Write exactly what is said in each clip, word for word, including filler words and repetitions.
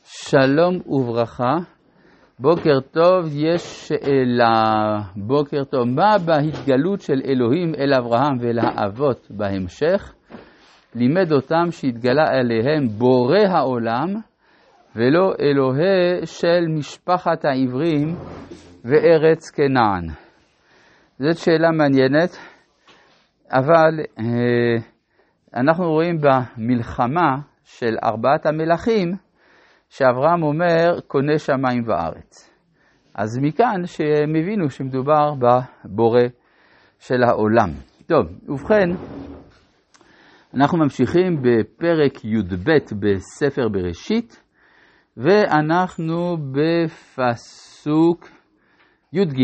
שלום וברכה, בוקר טוב. יש שאלה, בוקר טוב, מה בהתגלות של אלוהים אל אברהם ואל האבות בהמשך? לימד אותם שהתגלה עליהם בורא העולם ולא אלוהי של משפחת העברים וארץ כנען. זאת שאלה מעניינת, אבל אה, אנחנו רואים במלחמה של ארבעת המלכים שאברהם אומר קונה שמיים וארץ. אז מכאן שהם הבינו שמדובר בבורא של העולם. טוב, ובכן, אנחנו ממשיכים בפרק י"ב בספר בראשית, ואנחנו בפסוק י"ג.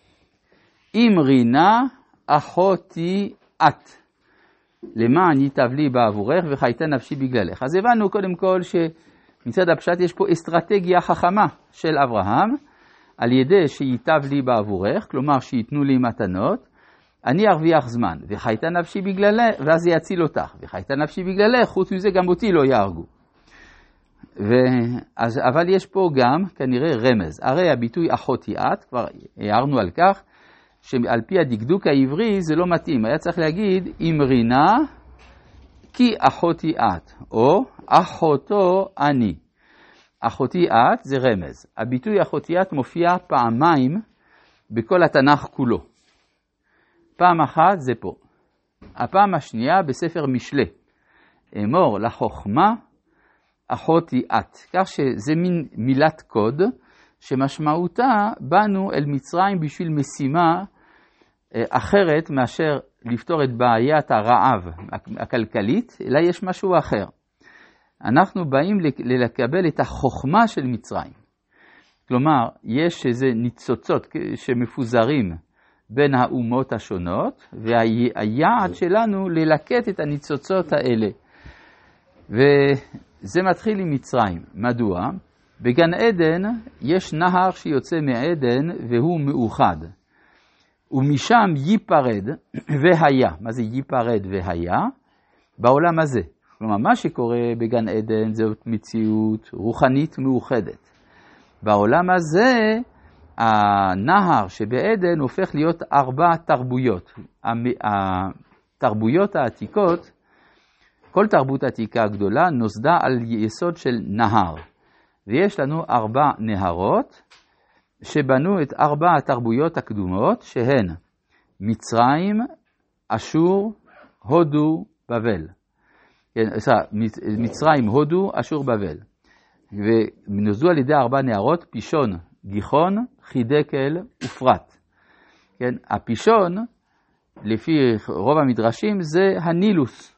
אמרינה אחותי את, למען ייטב לי בעבורך וחייתה נפשי בגללך. אז הבנו קודם כל ש מצד הפשט יש פה אסטרטגיה חכמה של אברהם, על ידי שייטב לי בעבורך, כלומר שיתנו לי מתנות, אני ארוויח זמן, וחייתה נפשי בגללך, ואז זה יציל אותך, וחייתה נפשי בגללך, חוץ מזה גם אותי לא יהרגו. ואז, אבל יש פה גם כנראה רמז, הרי הביטוי אחותי את, כבר הערנו על כך, שעל פי הדקדוק העברי זה לא מתאים, היה צריך להגיד אמרינה כי אחותי את, או אחותו אני. אחותי את זה רמז. הביטוי אחותי את מופיע פעמיים בכל התנ"ך כולו. פעם אחת זה פה. הפעם השנייה בספר משלי. אמור לחוכמה אחותי את. כך שזה מין מילת קוד שמשמעותה באנו אל מצרים בשביל משימה אחרת מאשר לפתור את בעיית הרעב הכלכלית, אלא יש משהו אחר. אנחנו באים לקבל את החוכמה של מצרים. כלומר, יש איזה ניצוצות שמפוזרים בין האומות השונות, והיעד שלנו ללקט את הניצוצות האלה. וזה מתחיל עם מצרים. מדוע? בגן עדן יש נהר שיוצא מעדן והוא מאוחד. ומשם ייפרד והיה. מה זה ייפרד והיה? בעולם הזה. כלומר, מה שקורה בגן עדן זאת מציאות רוחנית מאוחדת. בעולם הזה, הנהר שבעדן הופך להיות ארבע תרבויות. התרבויות העתיקות, כל תרבות עתיקה גדולה נוסדה על יסוד של נהר. ויש לנו ארבע נהרות, שבנו את ארבע התרבויות הקדומות, שהן מצרים, אשור, הודו, בבל. מצרים, הודו, אשור, בבל. ונוסדו על ידי ארבע נהרות, פישון, גיחון, חידקל ופרת. כן, הפישון, לפי רוב המדרשים, זה הנילוס.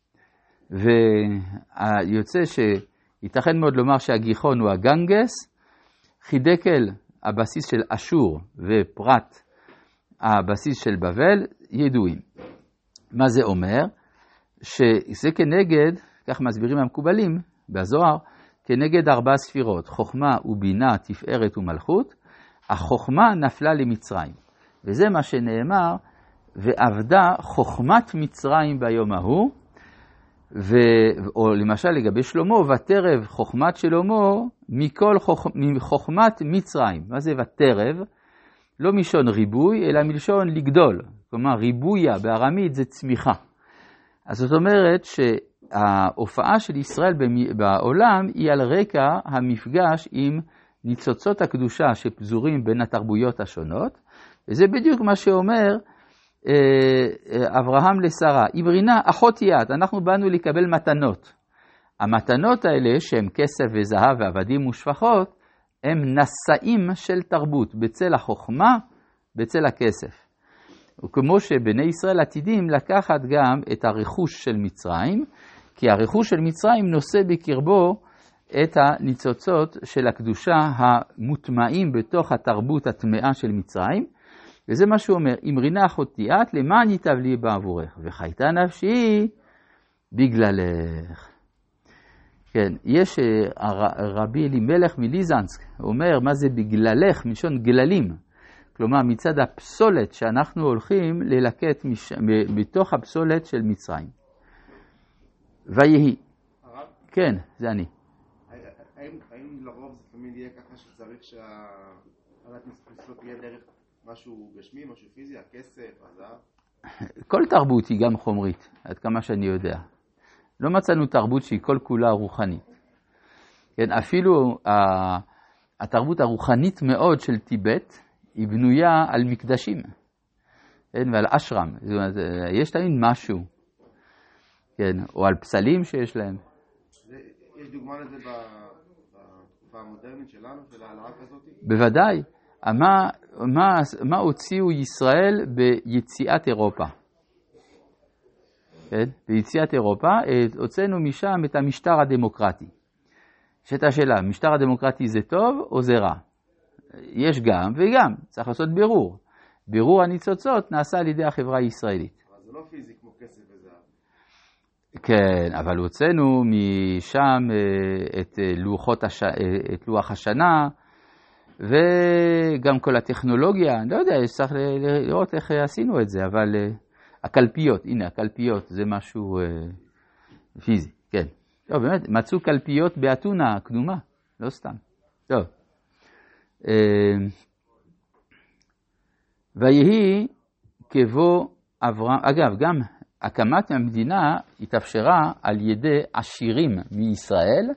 ויוצא שייתכן מאוד לומר שהגיחון הוא הגנגס, חידקל, הבסיס של אשור ופרת, הבסיס של בבל, ידועים. מה זה אומר? שזה כנגד, כך מסבירים המקובלים בזוהר, כנגד ארבע ספירות, חוכמה ובינה, תפארת ומלכות, החוכמה נפלה למצרים. וזה מה שנאמר, ועבדה חוכמת מצרים ביום ההוא, ו... או למשל לגבי שלמה, ותרב חוכמת שלמה מכל חוכ... מחוכמת מצרים. מה זה ותרב? לא מלשון ריבוי, אלא מלשון לגדול. כלומר, ריבויה בארמית זה צמיחה. אז זאת אומרת שההופעה של ישראל בעולם היא על רקע המפגש עם ניצוצות הקדושה שפזורים בין התרבויות השונות, וזה בדיוק מה שאומר אברהם לשרה, אמרינה אחותי את, אנחנו באנו לקבל מתנות. המתנות האלה שהן כסף וזהב ועבדים ושפחות, הם נשאים של תרבות, בצל החוכמה, בצל הכסף. וכמו שבני ישראל עתידים לקחת גם את הרכוש של מצרים, כי הרכוש של מצרים נושא בקרבו את הניצוצות של הקדושה המוטמעים בתוך התרבות הטמאה של מצרים, וזה מה שהוא אומר, אמרינה אחותי את, למען ייטב לי בעבורך, וחייתה נפשי בגללך. כן, יש רבי אלימלך מליזנסק, אומר מה זה בגללך, מלשון גללים. כלומר, מצד הפסולת שאנחנו הולכים ללקט מש... בתוך הפסולת של מצרים. ויהי. הרב? כן, זה אני. האם לרוב זה תמיד יהיה ככה שצריך שהעלת מצוות תהיה דרך משהו גשמי, משהו פיזי, הכסף, הזהב? כל תרבות היא גם חומרית, עד כמה שאני יודע. לא מצאנו תרבות שהיא כל כולה רוחנית. כן, אפילו התרבות הרוחנית מאוד של טיבט היא בנויה על מקדשים, כן, ועל אשרם. זאת אומרת, יש להם משהו, כן, או על פסלים שיש להם. יש דוגמה לזה בתקופה המודרנית שלנו, של העלאה כזאת? בוודאי. מה, מה, מה הוציאו ישראל ביציאת אירופה? כן? ביציאת אירופה הוצאנו משם את המשטר הדמוקרטי. שאת השאלה, משטר הדמוקרטי זה טוב או זה רע? יש גם וגם, צריך לעשות בירור. בירור הניצוצות נעשה על ידי החברה הישראלית. אבל זה לא פיזי כמו כסף וזהב. כן, אבל הוצאנו משם את, לוחות הש... את לוח השנה, וגם כל הטכנולוגיה, אני לא יודע, צריך לראות איך עשינו את זה, אבל הקלפיות, הנה הקלפיות, זה משהו פיזי, כן. לא, באמת, מצאו קלפיות באתונה קדומה, לא סתם. טוב. ויהי כבוא אברהם, אגב, גם הקמת המדינה התאפשרה על ידי עשירים מישראל,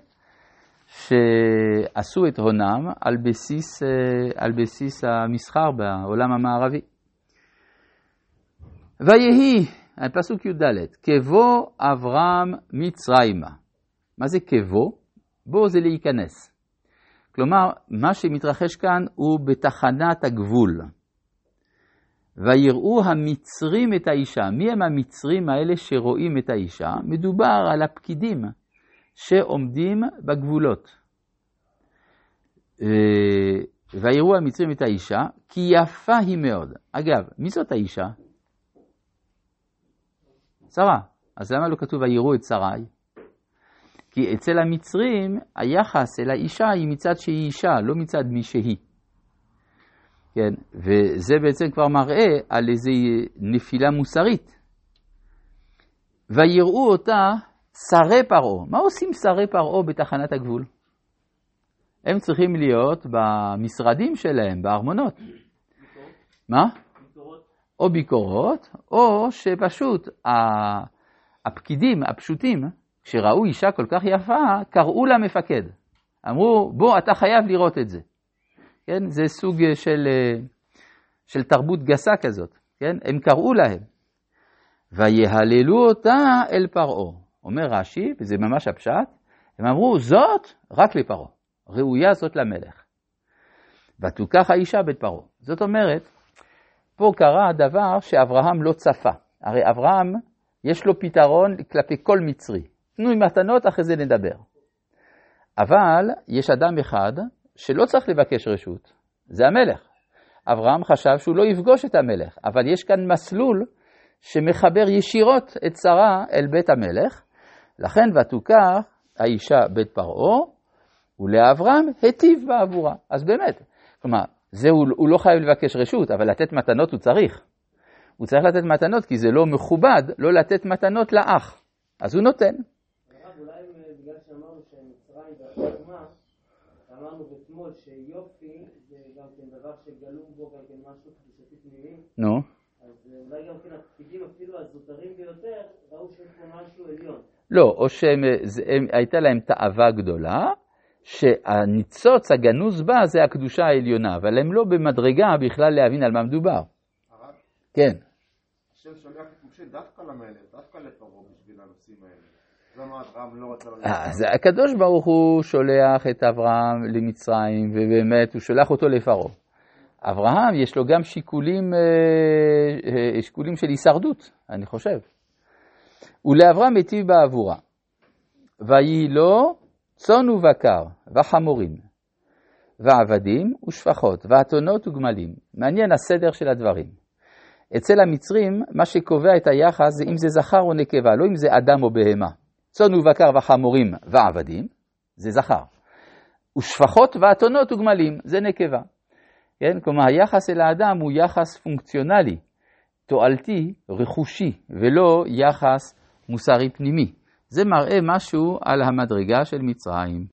שעשו את הונם על בסיס, על בסיס המסחר בעולם המערבי. ויהי, פסוק י"ד, כבוא אברהם מצרימה. מה זה כבוא? בוא זה להיכנס. כלומר, מה שמתרחש כאן הוא בתחנת הגבול. ויראו המצרים את האישה. מי הם המצרים האלה שרואים את האישה? מדובר על הפקידים שעומדים בגבולות. ויראו המצרים את האישה, כי יפה היא מאוד. אגב, מי זאת האישה? שרה. אז למה לא כתוב ויראו את שרי? כי אצל המצרים היחס אל האישה היא מצד שהיא אישה, לא מצד מי שהיא. כן, וזה בעצם כבר מראה על איזו נפילה מוסרית. ויראו אותה שרי פרעה. מה עושים שרי פרעה בתחנת הגבול? הם צריכים להיות במשרדים שלהם, בארמונות. ביקורות. מה? ביקורות. או ביקורות, או שפשוט הפקידים הפשוטים, כשראו אישה כל כך יפה, קראו למפקד. אמרו, בוא, אתה חייב לראות את זה. כן? זה סוג של, של תרבות גסה כזאת. כן? הם קראו להם. ויהללו אותה אל פרעה. אומר רש"י, וזה ממש הפשט, הם אמרו, זאת רק לפרעה. ראויה זאת למלך. ותוקח האישה בית פרעה. זאת אומרת, פה קרה הדבר שאברהם לא צפה. הרי אברהם, יש לו פתרון כלפי כל מצרי. תנו עם מתנות, אחרי זה נדבר. אבל יש אדם אחד שלא צריך לבקש רשות. זה המלך. אברהם חשב שהוא לא יפגוש את המלך, אבל יש כאן מסלול שמחבר ישירות את שרה אל בית המלך. לכן ותוקח האישה בית פרעה, ולאברהם היטיב בעבורה. אז באמת, כלומר, זה הוא, הוא לא חייב לבקש רשות, אבל לתת מתנות הוא צריך. הוא צריך לתת מתנות, כי זה לא מכובד לא לתת מתנות לאח. אז הוא נותן. הרב, אולי בגלל שאמרנו שמצרים והחומה, אמרנו בשמאל שיופי זה גם כן דבר שגלום בו גם כן משהו קדושתי פנימי. נו. אז אולי גם כן הפקידים אפילו הזוטרים ביותר ראו שיש פה משהו עליון. לא, או שהייתה להם תאווה גדולה, שהניצוץ הגנוז בה זה הקדושה העליונה, אבל הם לא במדרגה בכלל להבין על מה מדובר. הרב? כן. השם שולח את משה דווקא למלך, דווקא לפרעה בשביל הנושאים האלה. זה מה אברהם לא רצה ללכת. אז הקדוש ברוך הוא שולח את אברהם למצרים, ובאמת הוא שולח אותו לפרעה. אברהם יש לו גם שיקולים, שיקולים של הישרדות, אני חושב. ולאברהם היטיב בעבורה. ויהי לו צאן ובקר וחמורים ועבדים ושפחות ואתונות וגמלים. מעניין הסדר של הדברים. אצל המצרים מה שקובע את היחס זה אם זה זכר או נקבה, לא אם זה אדם או בהמה. צאן ובקר וחמורים ועבדים זה זכר. ושפחות ואתונות וגמלים זה נקבה. כן? כלומר היחס אל האדם הוא יחס פונקציונלי, תועלתי, רכושי, ולא יחס מוסרי פנימי. זה מראה משהו על המדרגה של מצרים.